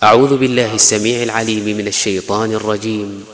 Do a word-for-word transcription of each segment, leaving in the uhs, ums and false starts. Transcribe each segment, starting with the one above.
أعوذ بالله السميع العليم من الشيطان الرجيم.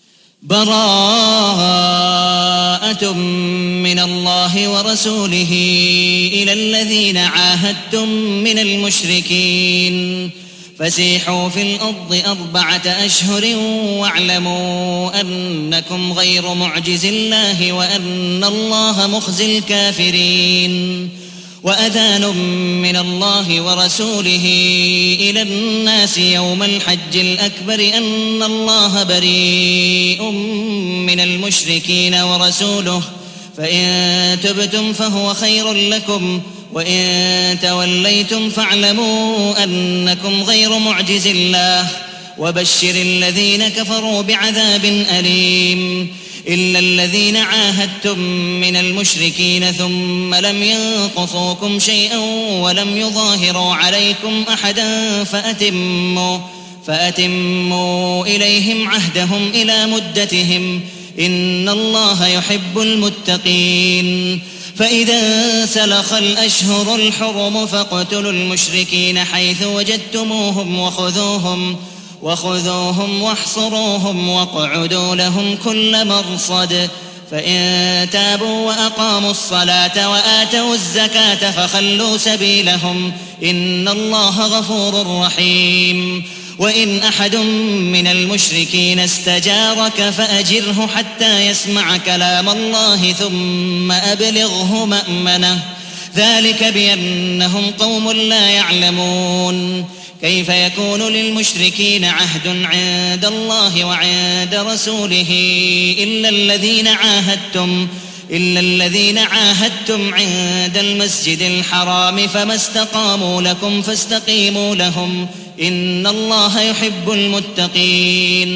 براءة من الله ورسوله إلى الذين عاهدتم من المشركين فسيحوا في الأرض أربعة أشهر واعلموا أنكم غير معجز الله وأن الله مخزي الكافرين. وأذان من الله ورسوله إلى الناس يوم الحج الأكبر أن الله بريء من المشركين ورسوله فإن تبتم فهو خير لكم وإن توليتم فاعلموا أنكم غير معجز الله وبشر الذين كفروا بعذاب أليم. إلا الذين عاهدتم من المشركين ثم لم ينقصوكم شيئا ولم يظاهروا عليكم أحدا فأتموا, فأتموا إليهم عهدهم إلى مدتهم إن الله يحب المتقين. فإذا سلخ الأشهر الحرم فاقتلوا المشركين حيث وجدتموهم وخذوهم وخذوهم واحصروهم واقعدوا لهم كل مرصد. فإن تابوا وأقاموا الصلاة وآتوا الزكاة فخلوا سبيلهم إن الله غفور رحيم. وإن أحد من المشركين استجارك فأجره حتى يسمع كلام الله ثم أبلغه مأمنه ذلك بأنهم قوم لا يعلمون. كيف يكون للمشركين عهد عند الله وعند رسوله إلا الذين عاهدتم إلا الذين عاهدتم عند المسجد الحرام فما استقاموا لكم فاستقيموا لهم إن الله يحب المتقين.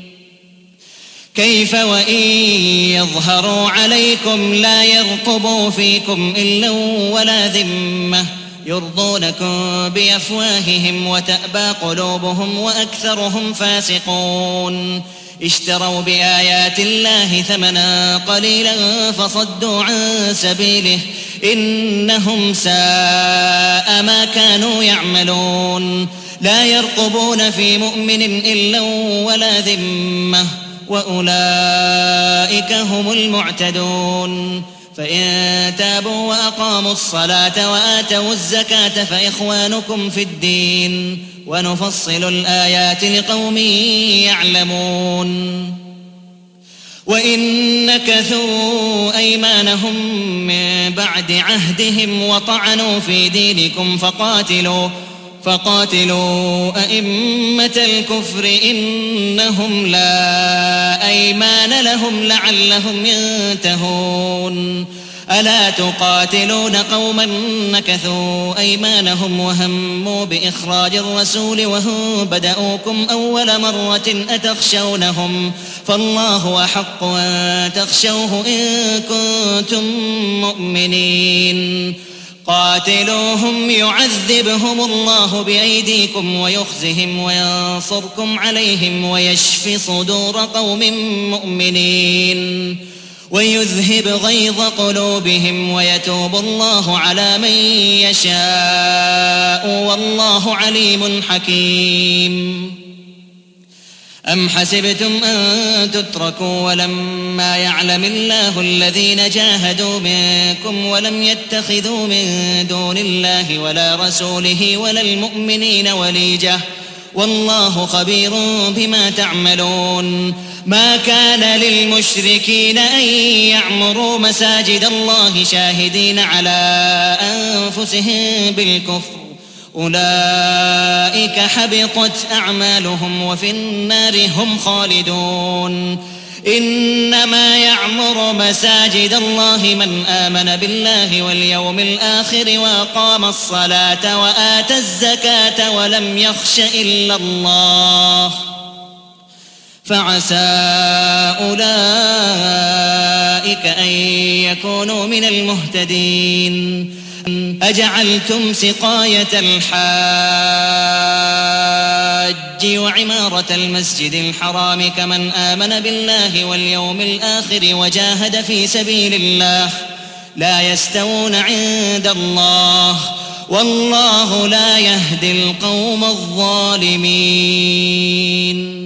كيف وإن يظهروا عليكم لا يرقبوا فيكم إلا ولا ذمة يرضونكم بأفواههم وتأبى قلوبهم وأكثرهم فاسقون. اشتروا بآيات الله ثمنا قليلا فصدوا عن سبيله إنهم ساء ما كانوا يعملون. لا يرقبون في مؤمن إلا ولا ذمة وأولئك هم المعتدون. فإن تابوا وأقاموا الصلاة وآتوا الزكاة فإخوانكم في الدين ونفصل الآيات لقوم يعلمون. وإن نكثوا أيمانهم من بعد عهدهم وطعنوا في دينكم فقاتلوا فقاتلوا أئمة الكفر إنهم لا أيمان لهم لعلهم ينتهون. ألا تقاتلون قوما نكثوا أيمانهم وهموا بإخراج الرسول وهم بدأوكم أول مرة أتخشونهم فالله أحق أن تخشوه إن كنتم مؤمنين. قاتلوهم يعذبهم الله بأيديكم ويخزهم وينصركم عليهم ويشف صدور قوم مؤمنين ويذهب غيظ قلوبهم ويتوب الله على من يشاء والله عليم حكيم. أم حسبتم أن تتركوا ولما يعلم الله الذين جاهدوا منكم ولم يتخذوا من دون الله ولا رسوله ولا المؤمنين وليجة والله خبير بما تعملون. ما كان للمشركين أن يعمروا مساجد الله شاهدين على أنفسهم بالكفر أولئك حبطت أعمالهم وفي النار هم خالدون. إنما يعمر مساجد الله من آمن بالله واليوم الآخر وأقام الصلاة وآتى الزكاة ولم يخش إلا الله فعسى أولئك أن يكونوا من المهتدين. أجعلتم سقاية الحاج وعمارة المسجد الحرام كمن آمن بالله واليوم الآخر وجاهد في سبيل الله لا يستوون عند الله والله لا يهدي القوم الظالمين.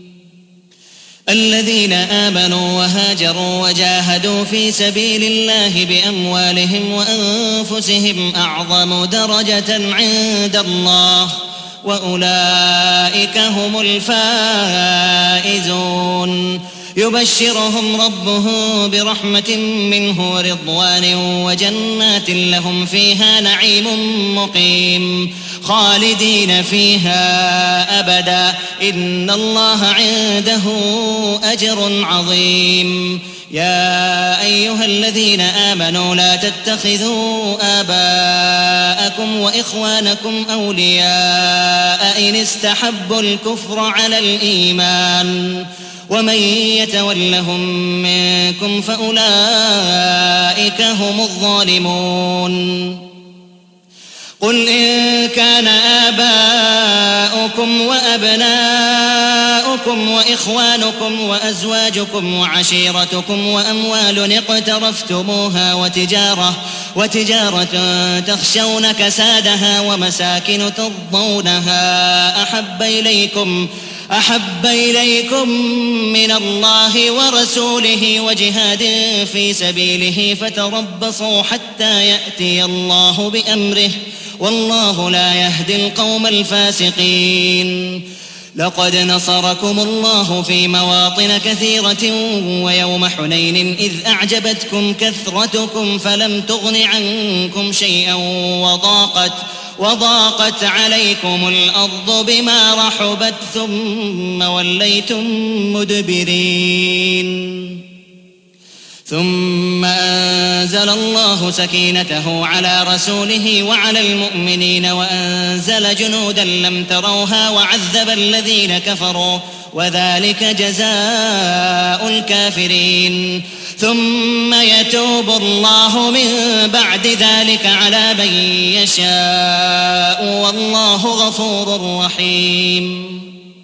الذين آمنوا وهاجروا وجاهدوا في سبيل الله بأموالهم وأنفسهم أعظم درجة عند الله وأولئك هم الفائزون. يبشرهم ربهم برحمة منه ورضوان وجنات لهم فيها نعيم مقيم خالدين فيها أبدا إن الله عنده أجر عظيم. يا أيها الذين آمنوا لا تتخذوا آباءكم وإخوانكم أولياء إن استحبوا الكفر على الإيمان ومن يتولهم منكم فأولئك هم الظالمون. قل إن كان آباؤكم وأبناؤكم وإخوانكم وأزواجكم وعشيرتكم وأموال اقترفتموها وتجارة, وتجارة تخشون كسادها ومساكن ترضونها أحب إليكم أحب إليكم من الله ورسوله وجهاد في سبيله فتربصوا حتى يأتي الله بأمره والله لا يهدي القوم الفاسقين. لقد نصركم الله في مواطن كثيرة ويوم حنين إذ أعجبتكم كثرتكم فلم تغن عنكم شيئا وضاقت وضاقت عليكم الأرض بما رحبت ثم وليتم مدبرين. ثم أنزل الله سكينته على رسوله وعلى المؤمنين وأنزل جنودا لم تروها وعذب الذين كفروا وذلك جزاء الكافرين. ثم يتوب الله من بعد ذلك على من يشاء والله غفور رحيم.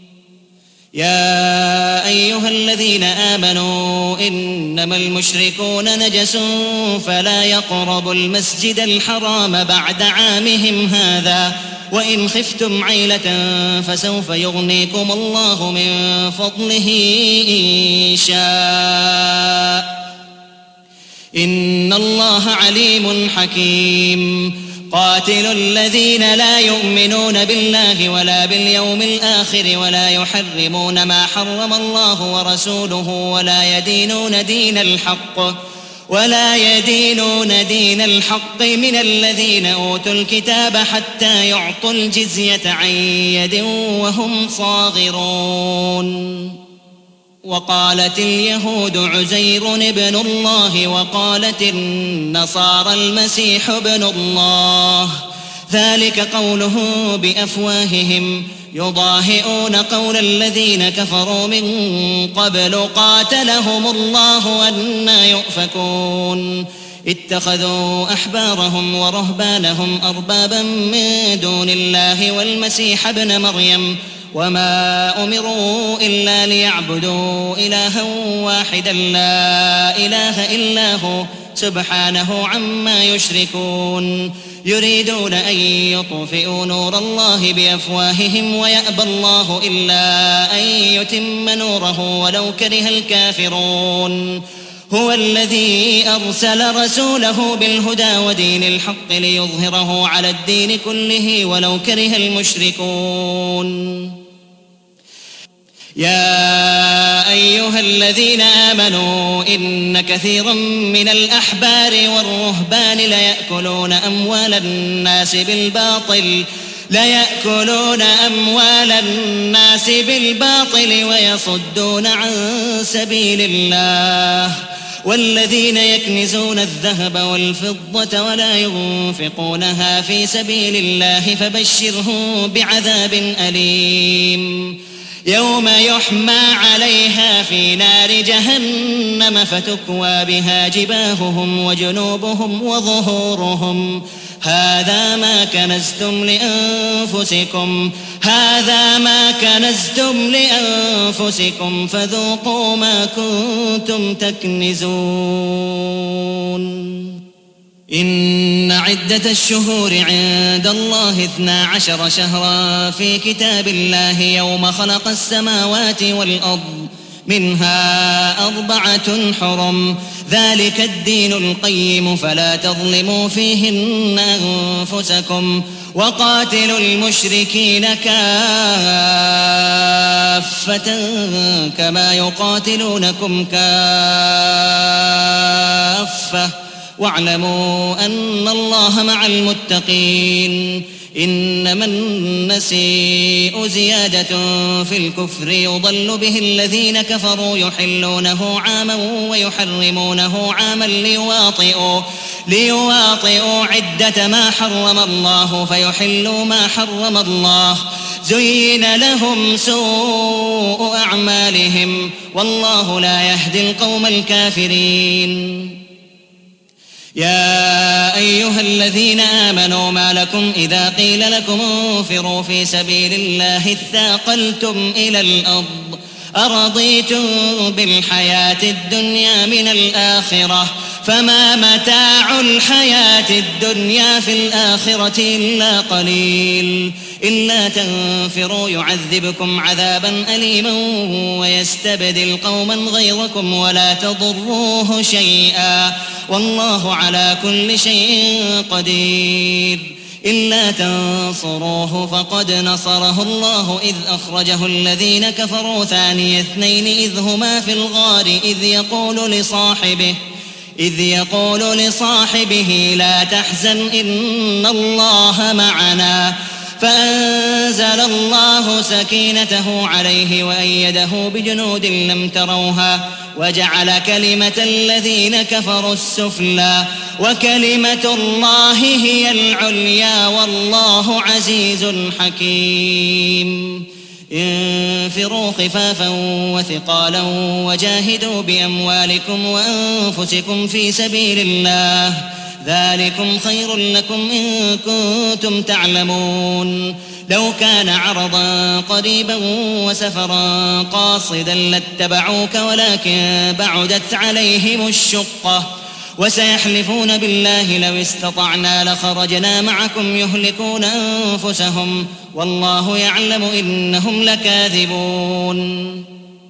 يا أيها الذين آمنوا إنما المشركون نجس فلا يقربوا المسجد الحرام بعد عامهم هذا وإن خفتم عيلة فسوف يغنيكم الله من فضله إن شاء إن الله عليم حكيم. قاتل الذين لا يؤمنون بالله ولا باليوم الآخر ولا يحرمون ما حرم الله ورسوله ولا يدينون دين الحق ولا يدينون دين الحق من الذين أوتوا الكتاب حتى يعطوا الجزية عن يد وهم صاغرون. وقالت اليهود عزير ابن الله وقالت النصارى المسيح ابن الله ذلك قوله بأفواههم يضاهئون قول الذين كفروا من قبل قاتلهم الله أنى يؤفكون. اتخذوا أحبارهم ورهبانهم أربابا من دون الله والمسيح ابن مريم وما أمروا إلا ليعبدوا إلها واحدا لا إله إلا هو سبحانه عما يشركون. يريدون أن يطفئوا نور الله بأفواههم ويأبى الله إلا أن يتم نوره ولو كره الكافرون. هو الذي أرسل رسوله بالهدى ودين الحق ليظهره على الدين كله ولو كره المشركون. يا أيها الذين آمنوا إن كثيرا من الأحبار والرهبان ليأكلون أموال الناس بالباطل ليأكلون أموال الناس بالباطل ويصدون عن سبيل الله والذين يكنزون الذهب والفضة ولا ينفقونها في سبيل الله فبشرهم بعذاب أليم يوم يحمى عليها في نار جهنم فتكوى بها جباههم وجنوبهم وظهورهم هذا ما كنزتم لأنفسكم هذا ما كنزتم لأنفسكم فذوقوا ما كنتم تكنزون. إن عدة الشهور عند الله اثنا عشر شهرا في كتاب الله يوم خلق السماوات والأرض منها أربعة حرم ذلك الدين القيم فلا تظلموا فيهن أنفسكم وقاتلوا المشركين كافة كما يقاتلونكم كافة واعلموا أن الله مع المتقين إنما النسيء زيادة في الكفر يضل به الذين كفروا يحلونه عاما ويحرمونه عاما ليواطئوا, ليواطئوا عدة ما حرم الله فيحلوا ما حرم الله زين لهم سوء أعمالهم والله لا يهدي القوم الكافرين. يا أيها الذين آمنوا ما لكم إذا قيل لكم انفروا في سبيل الله اثاقلتم إلى الأرض أرضيتم بالحياة الدنيا من الآخرة فما متاع الحياة الدنيا في الآخرة إلا قليل إلا تنفروا يعذبكم عذابا أليما ويستبدل قوما غيركم ولا تضروه شيئا والله على كل شيء قدير. إلا تنصروه فقد نصره الله إذ أخرجه الذين كفروا ثاني اثنين إذ هما في الغار إذ يقول لصاحبه إذ يقول لصاحبه لا تحزن إن الله معنا فأنزل الله سكينته عليه وأيده بجنود لم تروها وجعل كلمة الذين كفروا السفلى وكلمة الله هي العليا والله عزيز حكيم. انفروا خفافا وثقالا وجاهدوا بأموالكم وأنفسكم في سبيل الله ذلكم خير لكم إن كنتم تعلمون. لو كان عرضا قريبا وسفرا قاصدا لاتبعوك ولكن بعدت عليهم الشقة وسيحلفون بالله لو استطعنا لخرجنا معكم يهلكون أنفسهم والله يعلم إنهم لكاذبون.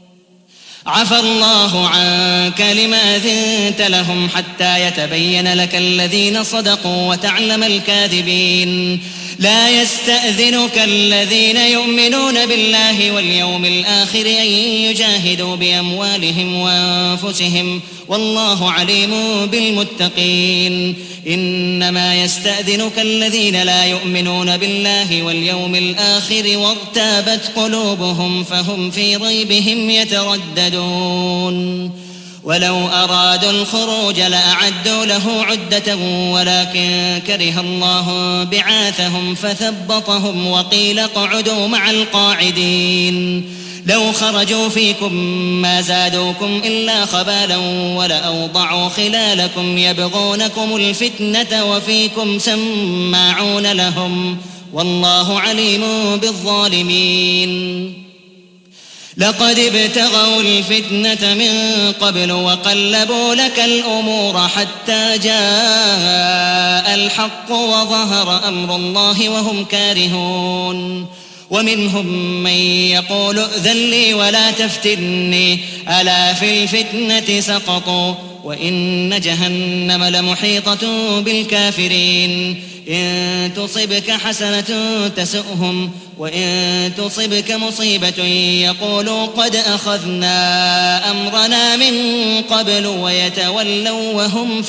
عفى الله عنك لما أذنت لهم حتى يتبين لك الذين صدقوا وتعلم الكاذبين. لا يستأذنك الذين يؤمنون بالله واليوم الآخر أن يجاهدوا بأموالهم وأنفسهم والله عليم بالمتقين. إنما يستأذنك الذين لا يؤمنون بالله واليوم الآخر وارتابت قلوبهم فهم في ريبهم يترددون. ولو أرادوا الخروج لأعدوا له عدة ولكن كره الله بعاثهم فثبطهم وقيل اقعدوا مع القاعدين. لو خرجوا فيكم ما زادوكم إلا خبالا ولأوضعوا خلالكم يبغونكم الفتنة وفيكم سماعون لهم والله عليم بالظالمين. لقد ابتغوا الفتنة من قبل وقلبوا لك الأمور حتى جاء الحق وظهر أمر الله وهم كارهون. ومنهم من يقول ائذن لي ولا تفتني ألا في الفتنة سقطوا وإن جهنم لمحيطة بالكافرين. إن تصبك حسنة تسؤهم وإن تصبك مصيبة يقولوا قد أخذنا أمرنا من قبل ويتولوا وهم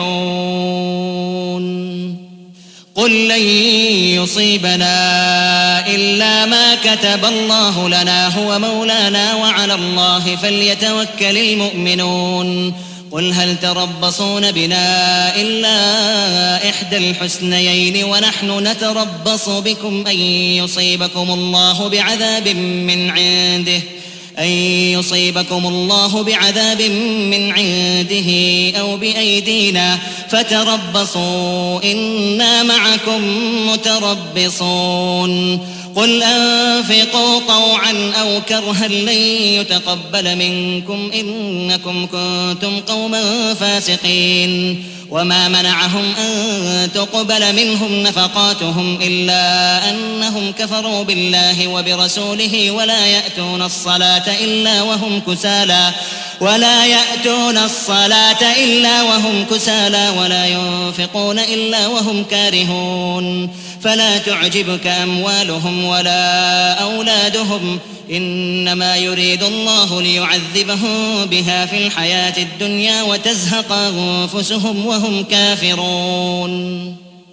فرحون. قل لن يصيبنا إلا ما كتب الله لنا هو مولانا وعلى الله فليتوكل المؤمنون. قل هل تربصون بنا إلا إحدى الحسنيين ونحن نتربص بكم أن يصيبكم الله بعذاب من عنده أن يصيبكم الله بعذاب من عنده أو بأيدينا فتربصوا إنا معكم متربصون. قل أنفقوا طوعا أو كرها لن يتقبل منكم إنكم كنتم قوما فاسقين وما منعهم أن تقبل منهم نفقاتهم إلا أنهم كفروا بالله وبرسوله ولا يأتون الصلاة إلا وهم كسالى ولا يأتون الصلاة إلا وهم كسالى ولا ينفقون إلا وهم كارهون فلا تعجبك أموالهم ولا أولادهم إنما يريد الله ليعذبهم بها في الحياة الدنيا وتزهق أنفسهم وهم كافرون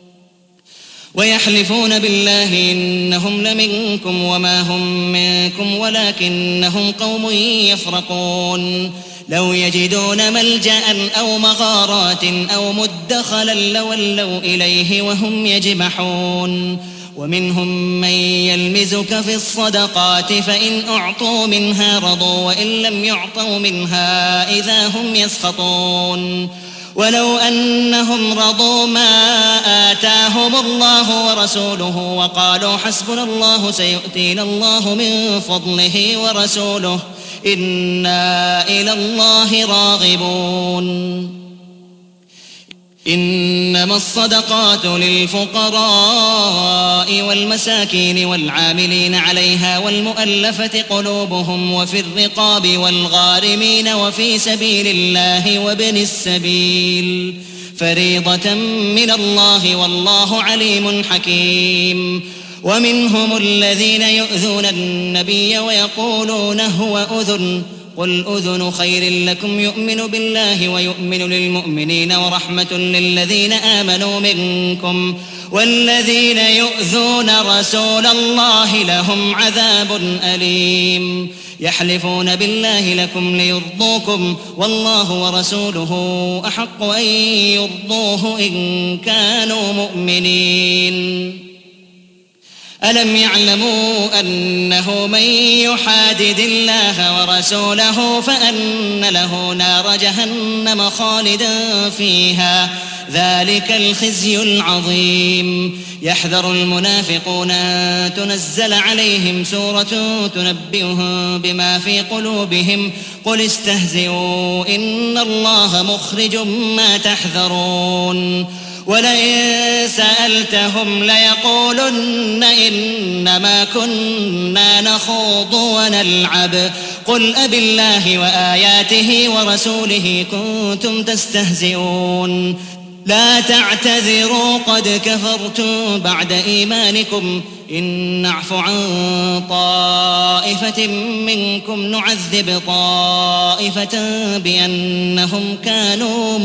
ويحلفون بالله إنهم لمنكم وما هم منكم ولكنهم قوم يفرقون لو يجدون ملجأ أو مغارات أو مدخلا لولوا إليه وهم يجمحون ومنهم من يلمزك في الصدقات فإن أعطوا منها رضوا وإن لم يعطوا منها إذا هم يسخطون ولو أنهم رضوا ما آتاهم الله ورسوله وقالوا حسبنا الله سيؤتينا الله من فضله ورسوله إنا إلى الله راغبون إنما الصدقات للفقراء والمساكين والعاملين عليها والمؤلفة قلوبهم وفي الرقاب والغارمين وفي سبيل الله وابن السبيل فريضة من الله والله عليم حكيم ومنهم الذين يؤذون النبي ويقولون هو أذن قل أذن خير لكم يؤمن بالله ويؤمن للمؤمنين ورحمة للذين آمنوا منكم والذين يؤذون رسول الله لهم عذاب أليم يحلفون بالله لكم ليرضوكم والله ورسوله أحق أن يرضوه إن كانوا مؤمنين ألم يعلموا أنه من يحادد الله ورسوله فأن له نار جهنم خالدا فيها ذلك الخزي العظيم يحذر المنافقون أن تنزل عليهم سورة تنبئهم بما في قلوبهم قل استهزئوا إن الله مخرج ما تحذرون ولئن سألتهم ليقولن إنما كنا نخوض ونلعب قل أبالله وآياته ورسوله كنتم تستهزئون لا تعتذروا قد كفرتم بعد إيمانكم إن نعف عن طائفة منكم نعذب طائفة بأنهم كانوا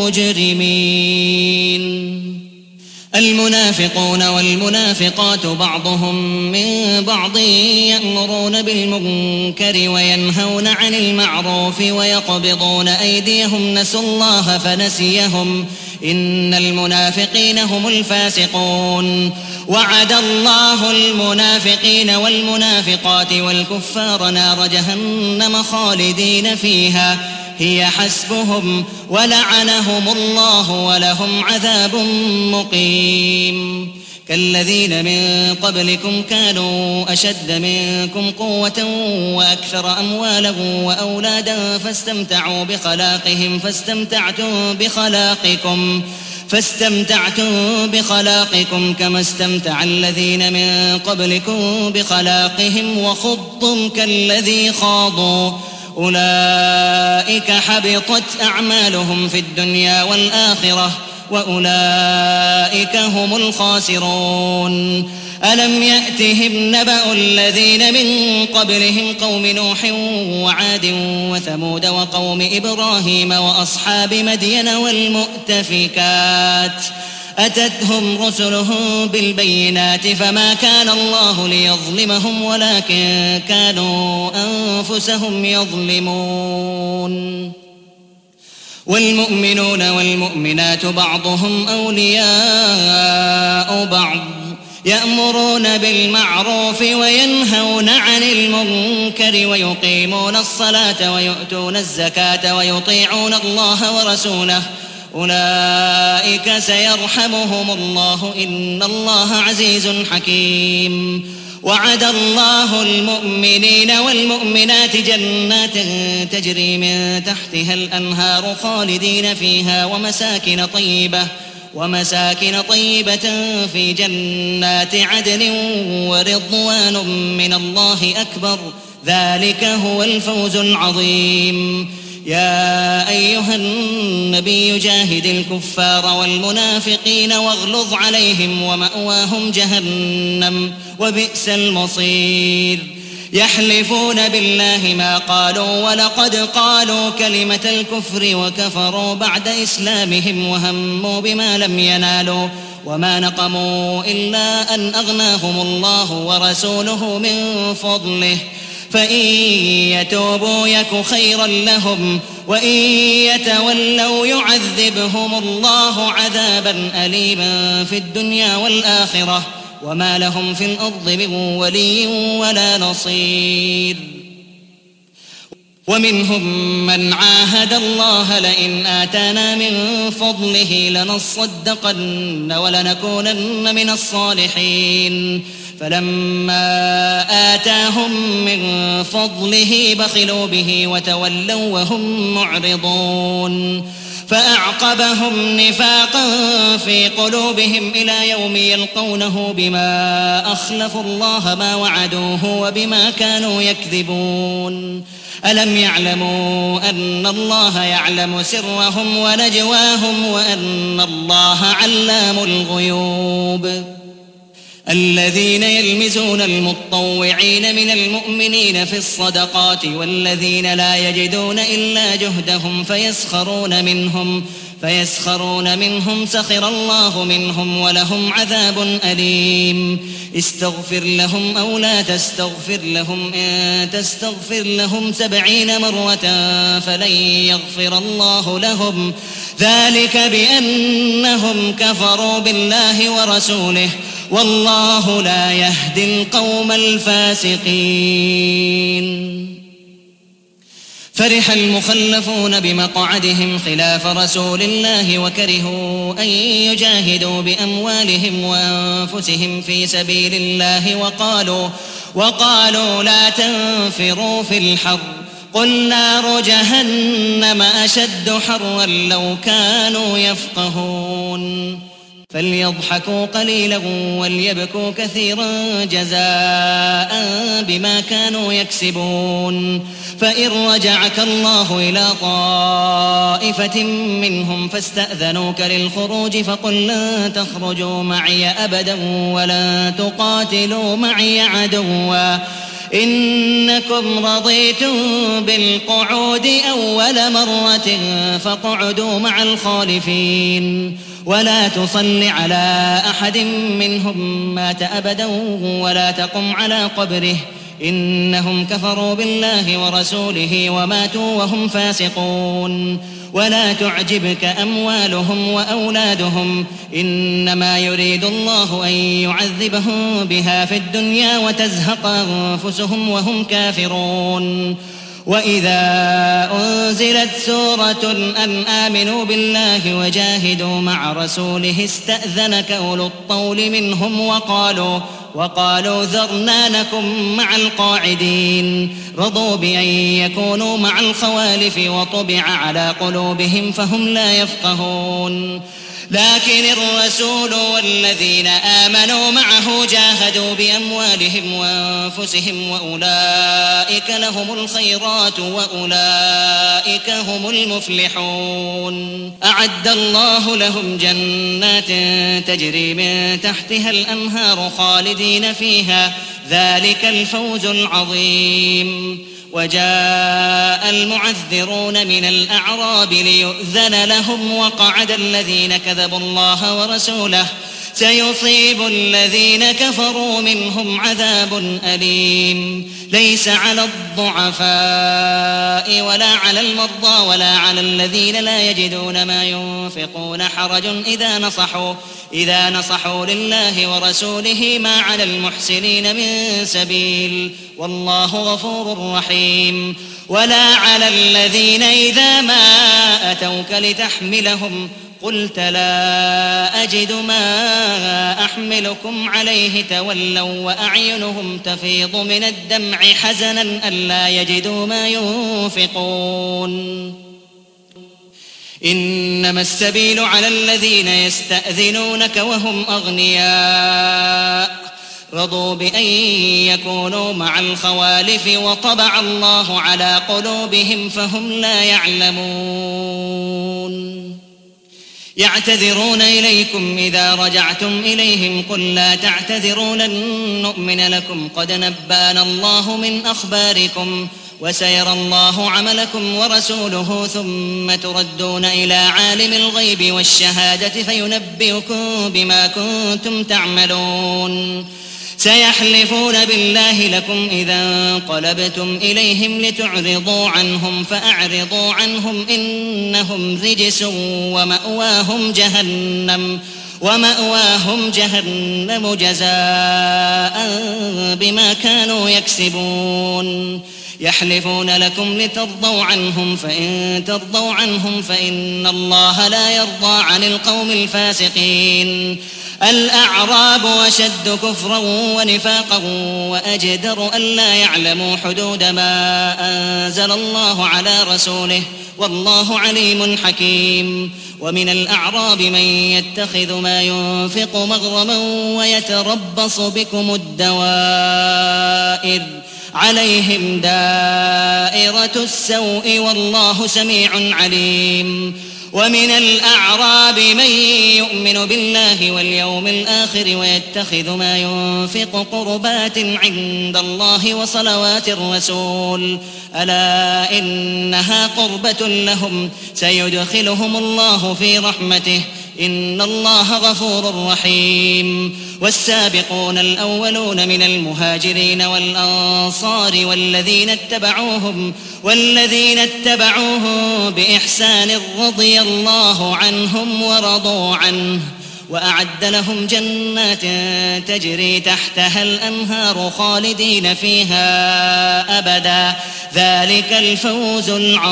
مجرمين المنافقون والمنافقات بعضهم من بعض يأمرون بالمنكر وينهون عن المعروف ويقبضون أيديهم نسوا الله فنسيهم إن المنافقين هم الفاسقون وعد الله المنافقين والمنافقات والكفار نار جهنم خالدين فيها هي حسبهم ولعنهم الله ولهم عذاب مقيم كالذين من قبلكم كانوا أشد منكم قوة وأكثر أموالا وأولادا فاستمتعوا بخلاقهم فاستمتعتم بخلاقكم فاستمتعتم بخلاقكم كما استمتع الذين من قبلكم بخلاقهم وخضتم كالذي خاضوا أولئك حبطت أعمالهم في الدنيا والآخرة وأولئك هم الخاسرون ألم يأتهم نبأ الذين من قبلهم قوم نوح وعاد وثمود وقوم إبراهيم وأصحاب مدين والمؤتفكات أتتهم رسلهم بالبينات فما كان الله ليظلمهم ولكن كانوا أنفسهم يظلمون والمؤمنون والمؤمنات بعضهم أولياء بعض يأمرون بالمعروف وينهون عن المنكر ويقيمون الصلاة ويؤتون الزكاة ويطيعون الله ورسوله أولئك سيرحمهم الله إن الله عزيز حكيم وعد الله المؤمنين والمؤمنات جنات تجري من تحتها الأنهار خالدين فيها ومساكن طيبة ومساكن طيبة في جنات عدن ورضوان من الله أكبر ذلك هو الفوز العظيم. يا أيها النبي جاهد الكفار والمنافقين واغلظ عليهم ومأواهم جهنم وبئس المصير. يحلفون بالله ما قالوا ولقد قالوا كلمة الكفر وكفروا بعد إسلامهم وهموا بما لم ينالوا وما نقموا إلا أن أغناهم الله ورسوله من فضله فإن يتوبوا يك خيرا لهم وإن يتولوا يعذبهم الله عذابا أليما في الدنيا والآخرة وما لهم في الأرض من ولي ولا نصير. ومنهم من عاهد الله لئن آتانا من فضله لنصدقن ولنكونن من الصالحين فلما آتاهم من فضله بخلوا به وتولوا وهم معرضون فأعقبهم نفاقا في قلوبهم إلى يوم يلقونه بما أخلفوا الله ما وعدوه وبما كانوا يكذبون. ألم يعلموا أن الله يعلم سرهم ونجواهم وأن الله علام الغيوب. الذين يلمزون المطوعين من المؤمنين في الصدقات والذين لا يجدون إلا جهدهم فيسخرون منهم فيسخرون منهم سخر الله منهم ولهم عذاب أليم. استغفر لهم أو لا تستغفر لهم إن تستغفر لهم سبعين مرة فلن يغفر الله لهم ذلك بأنهم كفروا بالله ورسوله والله لا يهدي القوم الفاسقين. فرح المخلفون بمقعدهم خلاف رسول الله وكرهوا أن يجاهدوا بأموالهم وأنفسهم في سبيل الله وقالوا, وقالوا لا تنفروا في الحر قل نار جهنم أشد حرا لو كانوا يفقهون. فليضحكوا قليلا وليبكوا كثيرا جزاء بما كانوا يكسبون. فإن رجعك الله إلى طائفة منهم فاستأذنوك للخروج فقل لن تخرجوا معي أبدا ولن تقاتلوا معي عدوا إنكم رضيتم بالقعود أول مرة فاقعدوا مع الخالفين ولا تصل على أحد منهم مات أبدا ولا تقم على قبره إنهم كفروا بالله ورسوله وماتوا وهم فاسقون. ولا تعجبك أموالهم وأولادهم إنما يريد الله أن يعذبهم بها في الدنيا وتزهق أنفسهم وهم كافرون. وإذا أنزلت سورة أن آمنوا بالله وجاهدوا مع رسوله استأذنك أولو الطول منهم وقالوا وقالوا ذرنا نكن مع القاعدين رضوا بأن يكونوا مع الخوالف وطبع على قلوبهم فهم لا يفقهون. لكن الرسول والذين آمنوا معه جاهدوا بأموالهم وأنفسهم وأولئك لهم الخيرات وأولئك هم المفلحون. أعد الله لهم جنات تجري من تحتها الأنهار خالدين فيها ذلك الفوز العظيم. وجاء المعذرون من الأعراب ليؤذن لهم وقعد الذين كذبوا الله ورسوله سيصيب الذين كفروا منهم عذاب أليم. ليس على الضعفاء ولا على المرضى ولا على الذين لا يجدون ما ينفقون حرج إذا نصحوا إذا نصحوا لله ورسوله ما على المحسنين من سبيل والله غفور رحيم. ولا على الذين إذا ما أتوك لتحملهم قلت لا أجد ما أحملكم عليه تولوا وأعينهم تفيض من الدمع حزنا ألا يجدوا ما ينفقون إنما السبيل على الذين يستأذنونك وهم أغنياء رضوا بأن يكونوا مع الخوالف وطبع الله على قلوبهم فهم لا يعلمون يعتذرون إليكم إذا رجعتم إليهم قل لا تعتذروا لن نؤمن لكم قد نبأنا الله من أخباركم وسيرى الله عملكم ورسوله ثم تردون إلى عالم الغيب والشهادة فينبئكم بما كنتم تعملون سيحلفون بالله لكم إذا انقلبتم إليهم لتعرضوا عنهم فأعرضوا عنهم إنهم رجس ومأواهم جهنم ومأواهم جهنم جزاء بما كانوا يكسبون يحلفون لكم لترضوا عنهم فإن ترضوا عنهم فإن الله لا يرضى عن القوم الفاسقين الأعراب أشد كفرا ونفاقا وأجدر ألا يعلموا حدود ما أنزل الله على رسوله والله عليم حكيم ومن الأعراب من يتخذ ما ينفق مغرما ويتربص بكم الدوائر عليهم دائرة السوء والله سميع عليم ومن الأعراب من يؤمن بالله واليوم الآخر ويتخذ ما ينفق قربات عند الله وصلوات الرسول ألا إنها قربة لهم سيدخلهم الله في رحمته إن الله غفور رحيم والسابقون الأولون من المهاجرين والأنصار والذين اتبعوهم والذين اتبعوهم بإحسان رضي الله عنهم ورضوا عنه وأعد لهم جنات تجري تحتها الأنهار خالدين فيها أبدا ذلك الفوز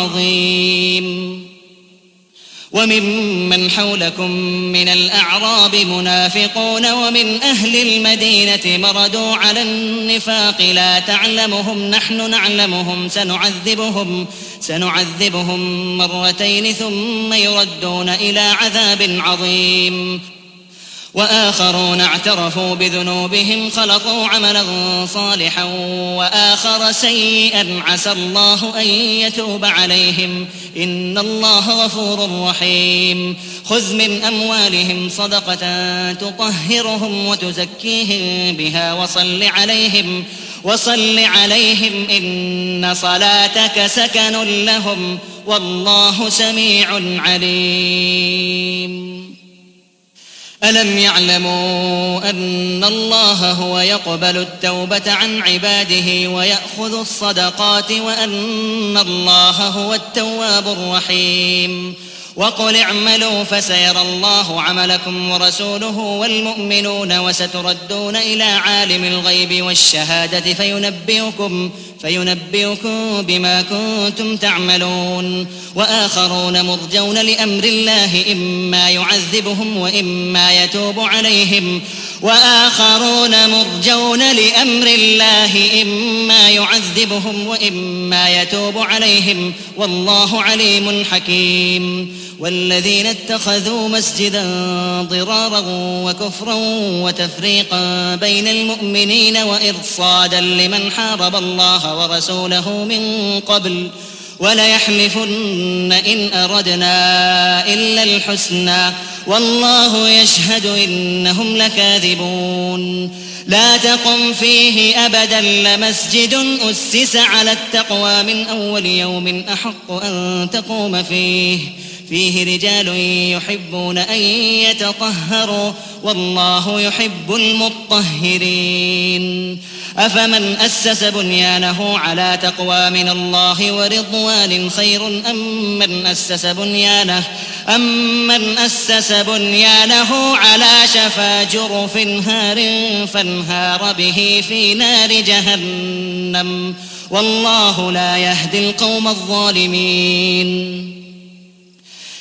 العظيم وممن حولكم من الأعراب منافقون ومن أهل المدينة مردوا على النفاق لا تعلمهم نحن نعلمهم سنعذبهم سنعذبهم مرتين ثم يردون إلى عذاب عظيم وآخرون اعترفوا بذنوبهم خلقوا عملا صالحا وآخر سيئا عسى الله أن يتوب عليهم إن الله غفور رحيم خذ من أموالهم صدقة تطهرهم وتزكيهم بها وصل عليهم وصل عليهم إن صلاتك سكن لهم والله سميع عليم ألم يعلموا أن الله هو يقبل التوبة عن عباده ويأخذ الصدقات وأن الله هو التواب الرحيم وقل اعملوا فسيرى الله عملكم ورسوله والمؤمنون وستردون إلى عالم الغيب والشهادة فينبئكم فينبئكم بما كنتم تعملون وآخرون مرجون لأمر الله إما يعذبهم وإما يتوب عليهم وآخرون مرجون لأمر الله إما يعذبهم وإما يتوب عليهم والله عليم حكيم والذين اتخذوا مسجدا ضرارا وكفرا وتفريقا بين المؤمنين وإرصادا لمن حارب الله ورسوله من قبل وليحلفن إن أردنا إلا الحسنى والله يشهد إنهم لكاذبون لا تقم فيه أبدا لمسجد أسس على التقوى من أول يوم أحق أن تقوم فيه فيه رجال يحبون أن يتطهروا والله يحب المطهرين أفمن أسس بنيانه على تقوى من الله ورضوان خير أم من أسس بنيانه أم من أسس بنيانه على شفا جرف هار فانهار به في نار جهنم والله لا يهدي القوم الظالمين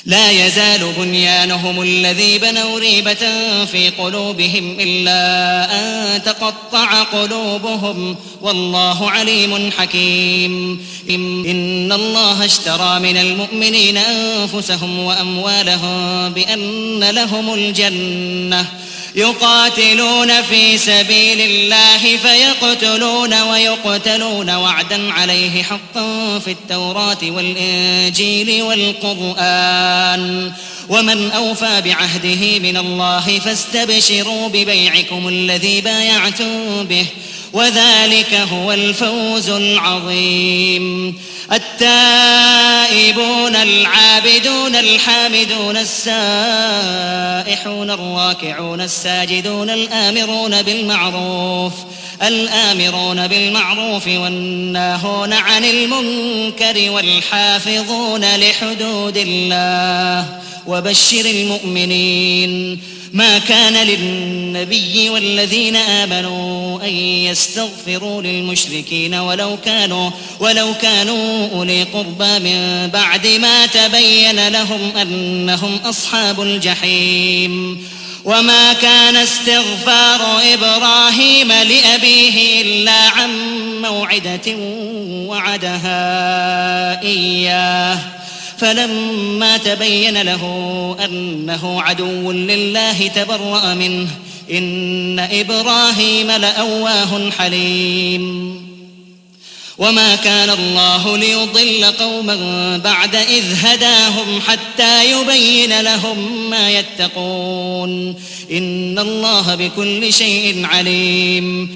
لا يزال بنيانهم الذي بنوا ريبة في قلوبهم إلا أن تقطع قلوبهم والله عليم حكيم. إن الله اشترى من المؤمنين أنفسهم وأموالهم بأن لهم الجنة يقاتلون في سبيل الله فيقتلون ويقتلون وعدا عليه حقا في التوراة والإنجيل والقرآن ومن أوفى بعهده من الله فاستبشروا ببيعكم الذي بايعتم به وذلك هو الفوز العظيم. التائبون العابدون الحامدون السائحون الراكعون الساجدون الآمرون بالمعروف الآمرون بالمعروف والناهون عن المنكر والحافظون لحدود الله وبشر المؤمنين. ما كان للنبي والذين آمنوا أن يستغفروا للمشركين ولو كانوا ولو كانوا أولي قربى من بعد ما تبين لهم أنهم أصحاب الجحيم. وما كان استغفار إبراهيم لأبيه إلا عن موعدة وعدها إياه فلما تبين له أنه عدو لله تبرأ منه إن إبراهيم لأواه حليم. وما كان الله ليضل قوما بعد إذ هداهم حتى يبين لهم ما يتقون إن الله بكل شيء عليم.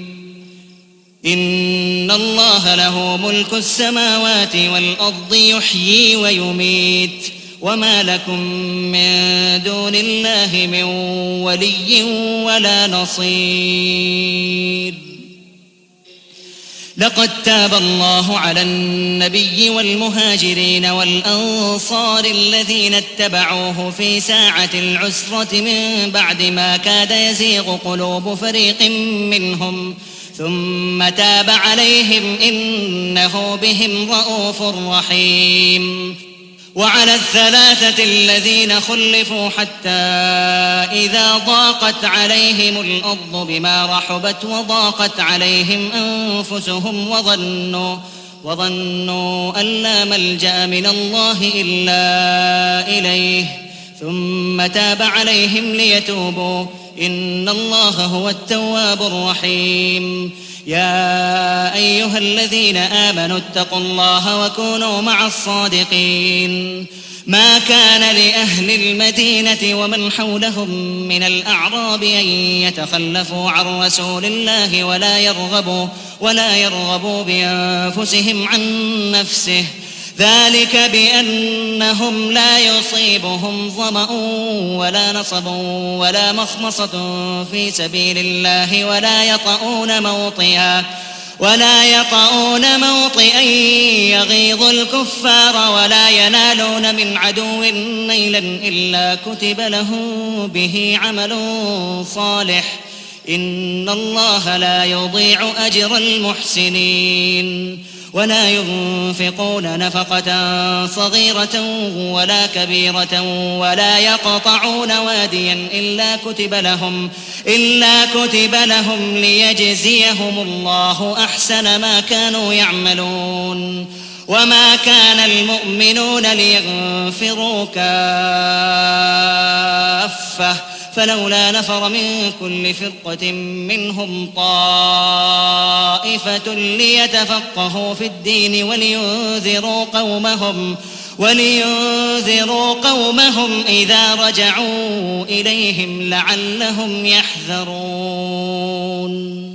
إن الله له ملك السماوات والأرض يحيي ويميت وما لكم من دون الله من ولي ولا نصير. لقد تاب الله على النبي والمهاجرين والأنصار الذين اتبعوه في ساعة العسرة من بعد ما كاد يزيغ قلوب فريق منهم ثم تاب عليهم إنه بهم رءوف رحيم. وعلى الثلاثة الذين خلفوا حتى إذا ضاقت عليهم الأرض بما رحبت وضاقت عليهم أنفسهم وظنوا وظنوا أن لا ملجأ من الله إلا إليه ثم تاب عليهم ليتوبوا إن الله هو التواب الرحيم. يا أيها الذين آمنوا اتقوا الله وكونوا مع الصادقين. ما كان لأهل المدينة ومن حولهم من الأعراب أن يتخلفوا عن رسول الله ولا يرغبوا ولا يرغبوا بأنفسهم عن نفسه ذلك بأنهم لا يصيبهم ظمأ ولا نصب ولا مخمصة في سبيل الله ولا يطؤون موطئا ولا يطؤون موطئا يغيظ الكفار ولا ينالون من عدو نيلا إلا كتب لهم به عمل صالح إن الله لا يضيع أجر المحسنين. ولا ينفقون نفقة صغيرة ولا كبيرة ولا يقطعون واديا إلا كتب لهم إلا كتب لهم ليجزيهم الله أحسن ما كانوا يعملون. وما كان المؤمنون لينفروا كافة فلولا نفر من كل فرقة منهم طائفة ليتفقهوا في الدين ولينذروا قومهم ولينذروا قومهم إذا رجعوا إليهم لعلهم يحذرون.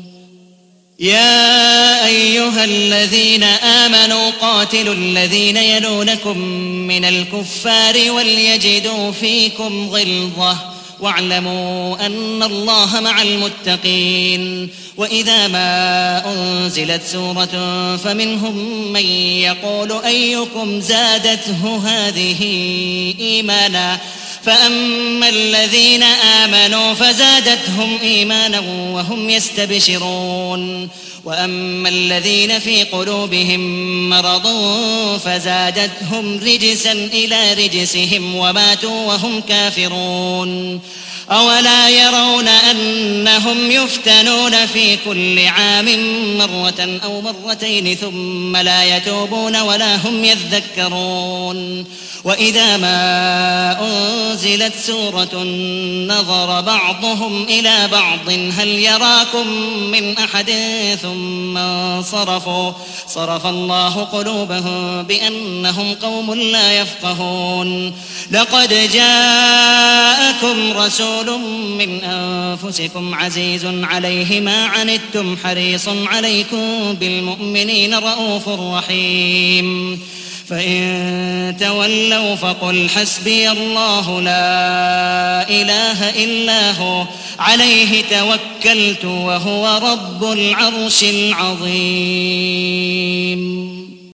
يا أيها الذين آمنوا قاتلوا الذين يلونكم من الكفار وليجدوا فيكم غلظة واعلموا أن الله مع المتقين. وإذا ما أنزلت سورة فمنهم من يقول أيكم زادته هذه إيمانا فأما الذين آمنوا فزادتهم إيمانا وهم يستبشرون. وأما الذين في قلوبهم مرض فزادتهم رجسا إلى رجسهم وماتوا وهم كافرون أولا يرون أنهم يفتنون في كل عام مرة أو مرتين ثم لا يتوبون ولا هم يذكرون وإذا ما أنزلت سورة نظر بعضهم إلى بعض هل يراكم من أحد ثم انصرفوا صرف الله قلوبهم بأنهم قوم لا يفقهون لقد جاءكم رسول من أنفسكم عزيز عليه ما عنتم حريص عليكم بالمؤمنين رؤوف رحيم فإن تولوا فقل حسبي الله لا إله إلا هو عليه توكلت وهو رب العرش العظيم.